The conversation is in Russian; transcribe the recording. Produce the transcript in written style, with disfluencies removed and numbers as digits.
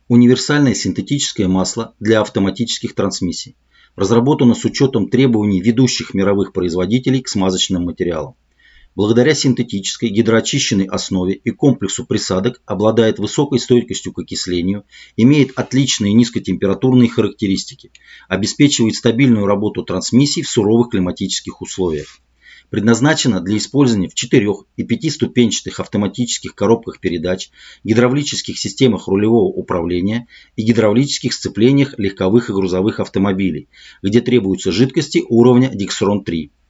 Универсальное синтетическое масло для автоматических трансмиссий. Разработано с учетом требований ведущих мировых производителей к смазочным материалам. Благодаря синтетической гидроочищенной основе и комплексу присадок обладает высокой стойкостью к окислению, имеет отличные низкотемпературные характеристики, обеспечивает стабильную работу трансмиссий в суровых климатических условиях. Предназначена для использования в 4- и 5-ступенчатых автоматических коробках передач, гидравлических системах рулевого управления и гидравлических сцеплениях легковых и грузовых автомобилей, где требуются жидкости уровня Dexron 3.